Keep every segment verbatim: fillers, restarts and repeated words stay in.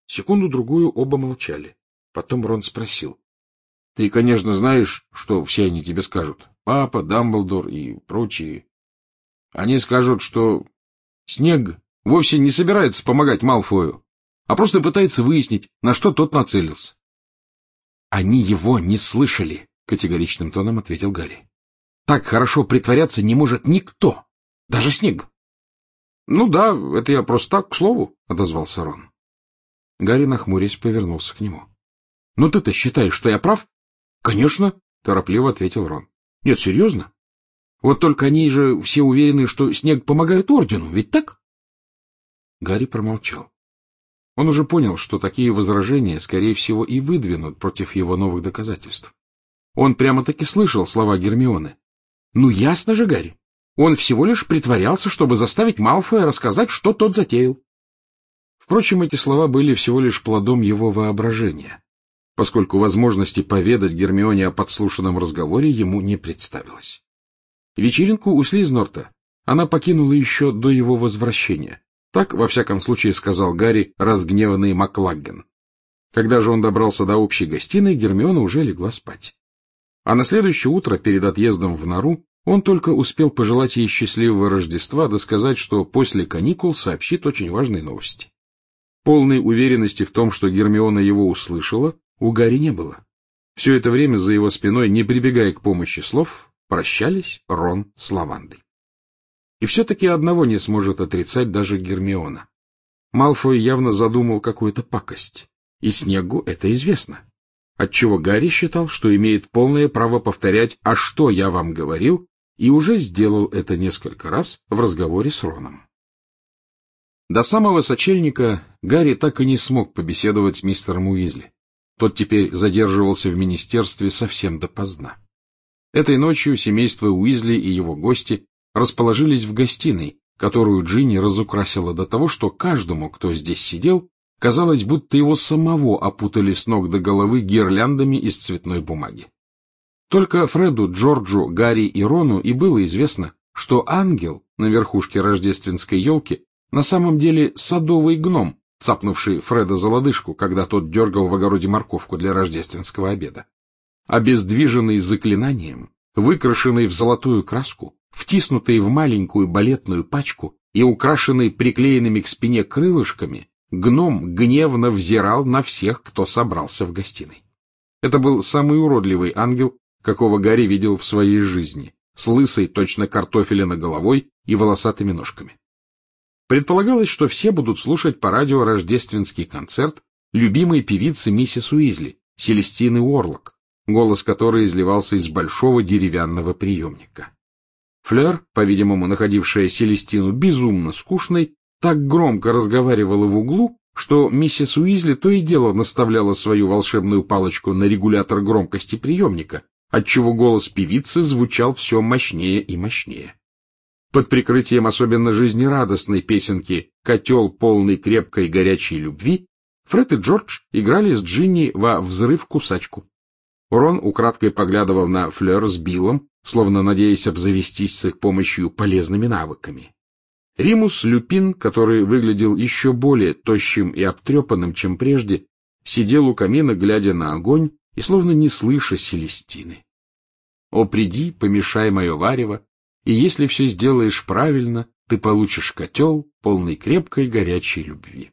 Секунду-другую оба молчали. Потом Рон спросил. — Ты, конечно, знаешь, что все они тебе скажут. Папа, Дамблдор и прочие. Они скажут, что Снегг вовсе не собирается помогать Малфою, а просто пытается выяснить, на что тот нацелился. — Они его не слышали, — категоричным тоном ответил Гарри. — Так хорошо притворяться не может никто, даже Снегг. — Ну да, это я просто так, к слову, — отозвался Рон. Гарри, нахмурясь, повернулся к нему. — Ну ты-то считаешь, что я прав? — Конечно, — торопливо ответил Рон. — Нет, серьезно. Вот только они же все уверены, что Снегг помогает Ордену, ведь так? Гарри промолчал. Он уже понял, что такие возражения, скорее всего, и выдвинут против его новых доказательств. Он прямо-таки слышал слова Гермионы. — Ну, ясно же, Гарри. Он всего лишь притворялся, чтобы заставить Малфоя рассказать, что тот затеял. Впрочем, эти слова были всего лишь плодом его воображения, поскольку возможности поведать Гермионе о подслушанном разговоре ему не представилось. Вечеринку у Слизнорта она покинула еще до его возвращения. Так, во всяком случае, сказал Гарри разгневанный Маклагген. Когда же он добрался до общей гостиной, Гермиона уже легла спать. А на следующее утро, перед отъездом в нору, он только успел пожелать ей счастливого Рождества да сказать, что после каникул сообщит очень важные новости. Полной уверенности в том, что Гермиона его услышала, у Гарри не было. Все это время за его спиной, не прибегая к помощи слов, прощались Рон с Лавандой. И все-таки одного не сможет отрицать даже Гермиона. Малфой явно задумал какую-то пакость, и Снеггу это известно, отчего Гарри считал, что имеет полное право повторять «а что я вам говорил», и уже сделал это несколько раз в разговоре с Роном. До самого сочельника Гарри так и не смог побеседовать с мистером Уизли. Тот теперь задерживался в министерстве совсем допоздна. Этой ночью семейство Уизли и его гости расположились в гостиной, которую Джинни разукрасила до того, что каждому, кто здесь сидел, казалось, будто его самого опутали с ног до головы гирляндами из цветной бумаги. Только Фреду, Джорджу, Гарри и Рону и было известно, что ангел на верхушке рождественской елки на самом деле садовый гном, цапнувший Фреда за лодыжку, когда тот дергал в огороде морковку для рождественского обеда. Обездвиженный заклинанием, выкрашенный в золотую краску, втиснутый в маленькую балетную пачку и украшенный приклеенными к спине крылышками, гном гневно взирал на всех, кто собрался в гостиной. Это был самый уродливый ангел, какого Гарри видел в своей жизни, с лысой точно картофелина головой и волосатыми ножками. Предполагалось, что все будут слушать по радио рождественский концерт любимой певицы миссис Уизли, Селестины Уорлок, голос которой изливался из большого деревянного приемника. Флёр, по-видимому, находившая Селестину безумно скучной, так громко разговаривала в углу, что миссис Уизли то и дело наставляла свою волшебную палочку на регулятор громкости приемника, отчего голос певицы звучал все мощнее и мощнее. Под прикрытием особенно жизнерадостной песенки «Котел, полный крепкой горячей любви» Фред и Джордж играли с Джинни во «Взрыв-кусачку». Рон украдкой поглядывал на Флёр с Биллом, словно надеясь обзавестись с их помощью полезными навыками. Римус Люпин, который выглядел еще более тощим и обтрепанным, чем прежде, сидел у камина, глядя на огонь и словно не слыша Селестины. «О, приди, помешай мое варево, и если все сделаешь правильно, ты получишь котел, полный крепкой горячей любви».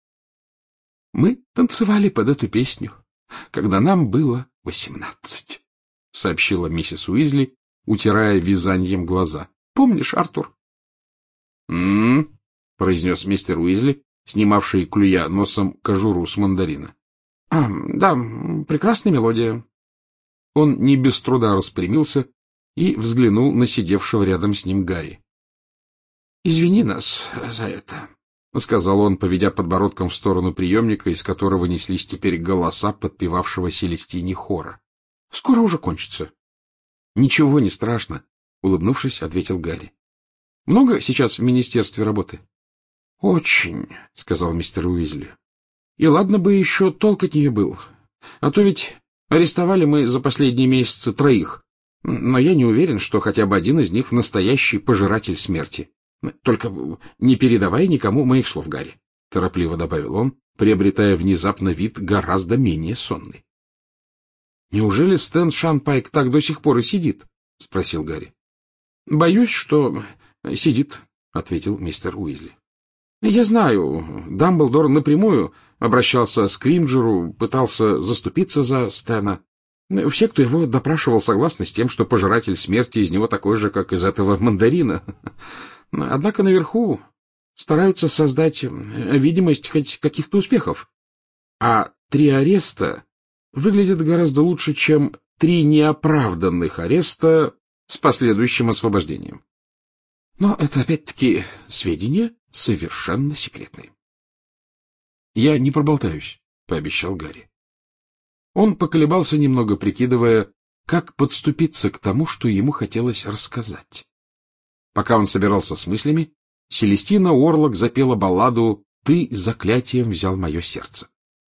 «Мы танцевали под эту песню, когда нам было восемнадцать», — сообщила миссис Уизли, утирая вязаньем глаза. «Помнишь, Артур?» «М-м-м», произнес мистер Уизли, снимавший, клюя носом, кожуру с мандарина. — А, да, прекрасная мелодия. Он не без труда распрямился и взглянул на сидевшего рядом с ним Гарри. — Извини нас за это, — сказал он, поведя подбородком в сторону приемника, из которого неслись теперь голоса подпевавшего Селестине хора. — Скоро уже кончится. — Ничего не страшно, — улыбнувшись, ответил Гарри. — Много сейчас в министерстве работы? — Очень, — сказал мистер Уизли. — И ладно бы еще толк от нее был. А то ведь арестовали мы за последние месяцы троих. Но я не уверен, что хотя бы один из них настоящий пожиратель смерти. Только не передавай никому моих слов, Гарри, — торопливо добавил он, приобретая внезапно вид гораздо менее сонный. — Неужели Стэн Шанпайк так до сих пор и сидит? — спросил Гарри. — Боюсь, что сидит, — ответил мистер Уизли. — Я знаю, Дамблдор напрямую обращался к Скримджеру, пытался заступиться за Стэна. Все, кто его допрашивал, согласны с тем, что пожиратель смерти из него такой же, как из этого мандарина. Однако наверху стараются создать видимость хоть каких-то успехов. А три ареста выглядят гораздо лучше, чем три неоправданных ареста с последующим освобождением. Но это, опять-таки, сведения совершенно секретные. — Я не проболтаюсь, — пообещал Гарри. Он поколебался немного, прикидывая, как подступиться к тому, что ему хотелось рассказать. Пока он собирался с мыслями, Селестина Уорлок запела балладу «Ты заклятием взял мое сердце».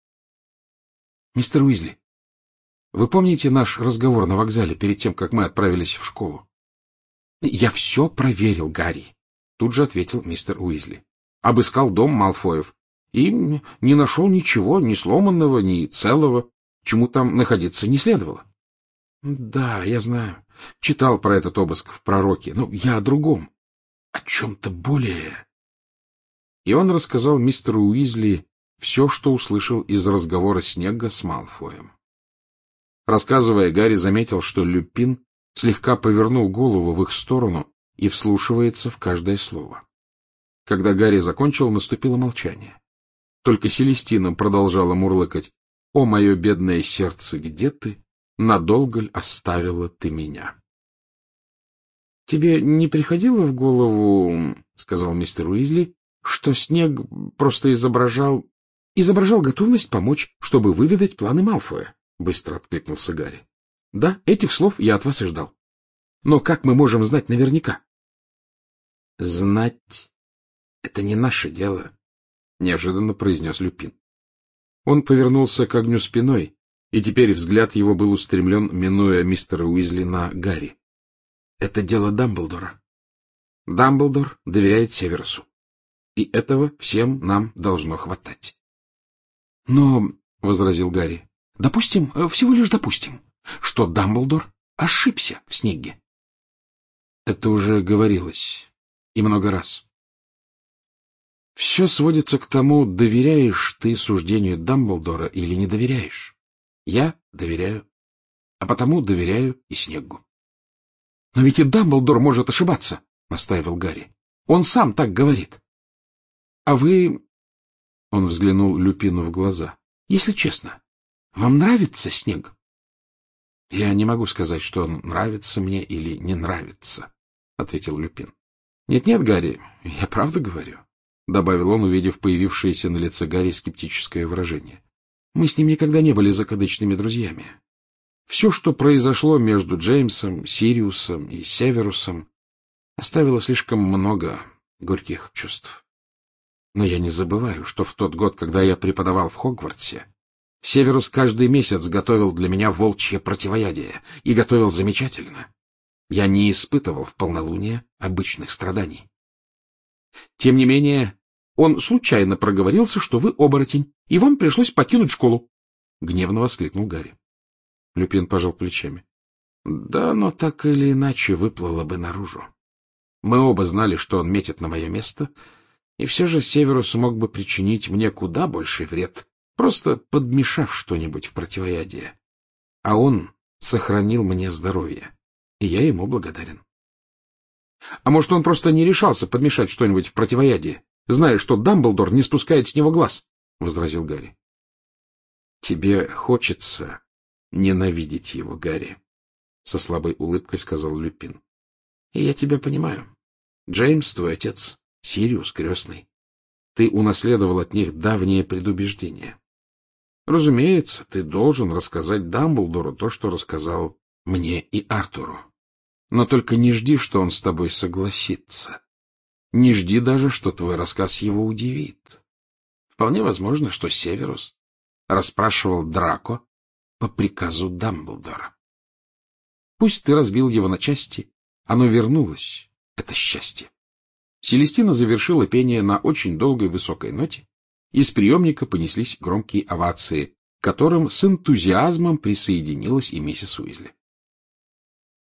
— Мистер Уизли, вы помните наш разговор на вокзале перед тем, как мы отправились в школу? — Я все проверил, Гарри, — тут же ответил мистер Уизли. — Обыскал дом Малфоев и не нашел ничего, ни сломанного, ни целого, чему там находиться не следовало. — Да, я знаю. Читал про этот обыск в «Пророке», но я о другом, о чем-то более... И он рассказал мистеру Уизли все, что услышал из разговора Снегга с Малфоем. Рассказывая, Гарри заметил, что Люпин слегка повернул голову в их сторону и вслушивается в каждое слово. Когда Гарри закончил, наступило молчание. Только Селестина продолжала мурлыкать: «О, мое бедное сердце, где ты? Надолго ль оставила ты меня?» — Тебе не приходило в голову, — сказал мистер Уизли, — что Снег просто изображал... изображал готовность помочь, чтобы выведать планы Малфоя? — быстро откликнулся Гарри. — Да, этих слов я от вас и ждал. Но как мы можем знать наверняка? — Знать — это не наше дело, — неожиданно произнес Люпин. Он повернулся к огню спиной, и теперь взгляд его был устремлен, минуя мистера Уизли, на Гарри. — Это дело Дамблдора. Дамблдор доверяет Северусу. И этого всем нам должно хватать. — Но, — возразил Гарри, — допустим, всего лишь допустим, что Дамблдор ошибся в Снегге. Это уже говорилось. И много раз. Все сводится к тому, доверяешь ты суждению Дамблдора или не доверяешь. Я доверяю, а потому доверяю и Снеггу. — Но ведь и Дамблдор может ошибаться, — настаивал Гарри. — Он сам так говорит. — А вы... — он взглянул Люпину в глаза. — Если честно, вам нравится Снегг? — Я не могу сказать, что он нравится мне или не нравится, — ответил Люпин. Нет, — Нет-нет, Гарри, я правда говорю, — добавил он, увидев появившееся на лице Гарри скептическое выражение. — Мы с ним никогда не были закадычными друзьями. Все, что произошло между Джеймсом, Сириусом и Северусом, оставило слишком много горьких чувств. Но я не забываю, что в тот год, когда я преподавал в Хогвартсе, Северус каждый месяц готовил для меня волчье противоядие, и готовил замечательно. Я не испытывал в полнолуние обычных страданий. Тем не менее, он случайно проговорился, что вы оборотень, и вам пришлось покинуть школу, — гневно воскликнул Гарри. Люпин пожал плечами. — Да, но так или иначе выплыло бы наружу. Мы оба знали, что он метит на мое место, и все же Северус мог бы причинить мне куда больший вред, просто подмешав что-нибудь в противоядие. А он сохранил мне здоровье, и я ему благодарен. — А может, он просто не решался подмешать что-нибудь в противоядие, зная, что Дамблдор не спускает с него глаз? — возразил Гарри. — Тебе хочется ненавидеть его, Гарри, — со слабой улыбкой сказал Люпин. — И я тебя понимаю. Джеймс — твой отец, Сириус — крестный. Ты унаследовал от них давние предубеждения. Разумеется, ты должен рассказать Дамблдору то, что рассказал мне и Артуру. Но только не жди, что он с тобой согласится. Не жди даже, что твой рассказ его удивит. Вполне возможно, что Северус расспрашивал Драко по приказу Дамблдора. Пусть ты разбил его на части, оно вернулось, это счастье. Селестина завершила пение на очень долгой высокой ноте, Из приемника понеслись громкие овации, к которым с энтузиазмом присоединилась и миссис Уизли.